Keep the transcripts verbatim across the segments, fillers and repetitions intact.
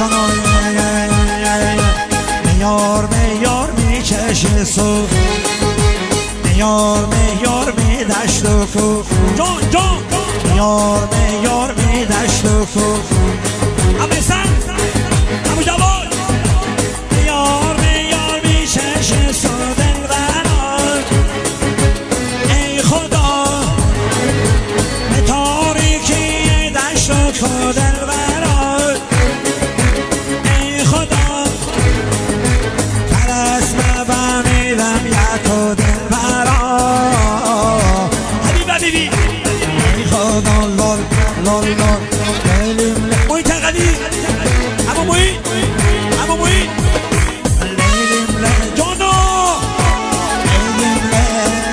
سنای میار میار میکشه سو میار میار میدشت و کو جان جان میار میار میدشت و کو همه سن همه جواد میار میار میکشه سو دلبران ای خدا به تاریکی دشت و کو دلبران ای خدا ترس نبمیدم یک و دلبران حبیب حبیبی ای خدا لال لال لال لیلیم محیط قدی اما محیط اما محیط لیلیم جانو لیلیم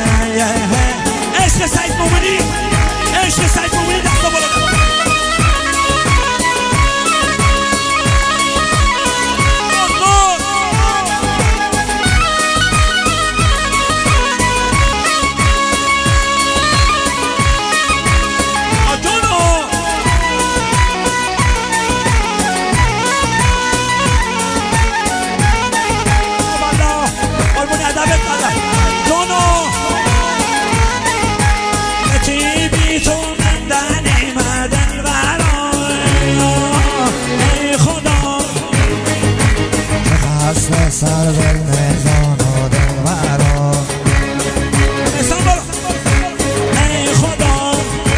عشق سعید مومنی عشق سعید مومنی دست بالا سر بر میزان و دلبران ای خدا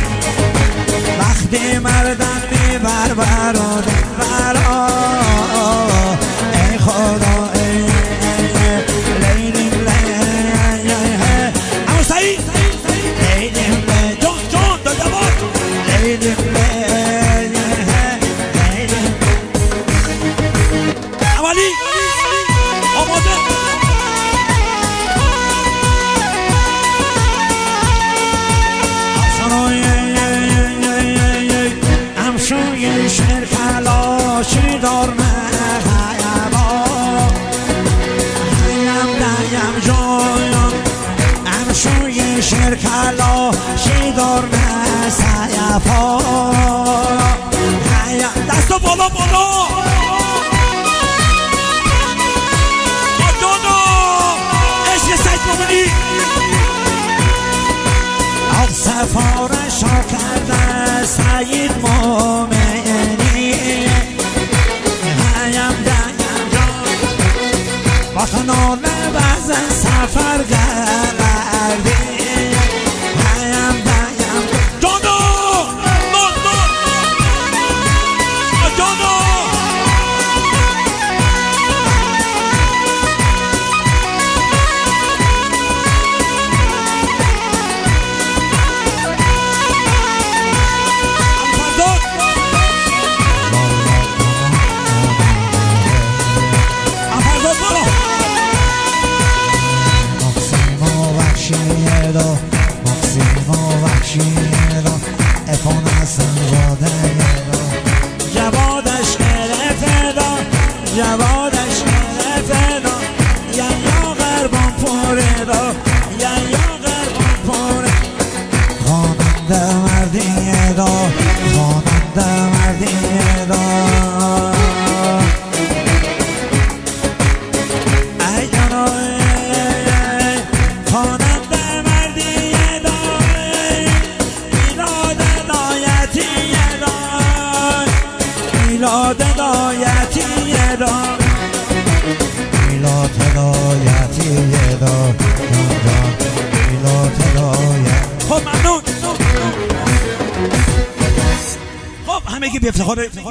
وقتی مردن میبر بر و دلبران ای خدا ای لیلیم لیلیم اما سعید لیلیم جان جان دادوار لیلیم لیلیم عملی آماده همشوی شهر کلاشی دار نخیبا هیم دیم جایان همشوی شهر کلاشی دار نسیبا دست بالا بالا سفارش ها کرده سعید مومنی هیم دیم جان با خناله بزن سفر گردی هیم دیم جانو جانو جانو دا مقسیما وحشی دا افان حسن زاده دا جوادش گرفته دا جوادش گرفته دا یا یا غربان پوره دا یا یا غربان پوره خواننده مردیه دا خواننده مردیه دا ای جانوی خواننده مردیه دا میلاد دایتیه دا میلاد دایتیه دا میلاد دایتیه دا میلاد دایتیه خب ممنون خب همه که بی افتخاره